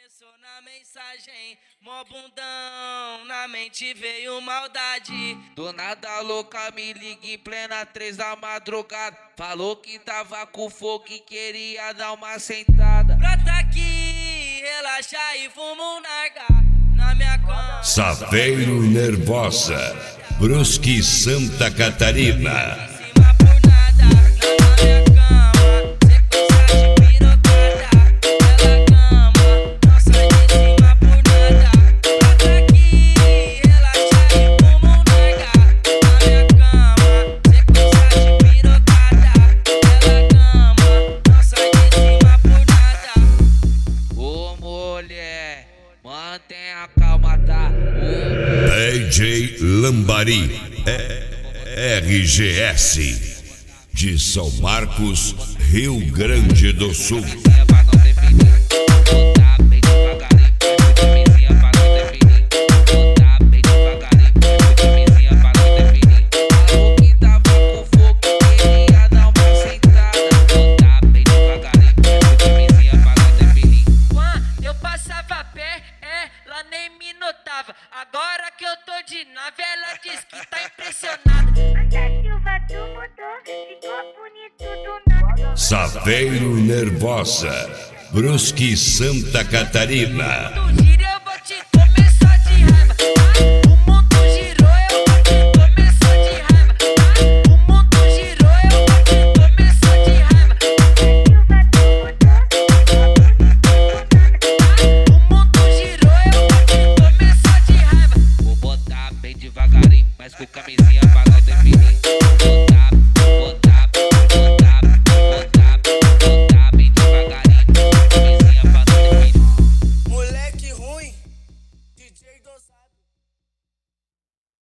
Começou na mensagem, mó bundão, na mente veio maldade. Do nada louca me liga em plena 3 da madrugada. Falou que tava com fogo e queria dar uma sentada. Brota aqui, relaxa e fuma um narga na minha cama. Saveiro Nervosa, Brusque, Santa Catarina. Mantenha a calma, tá? DJ Lambari, RGS, de São Marcos, Rio Grande do Sul. Ela nem me notava. Agora que eu tô de nave, ela diz que tá impressionada. A chuva do mudou, ficou bonito do nada. Saveiro Nervosa, Brusque, Santa Catarina.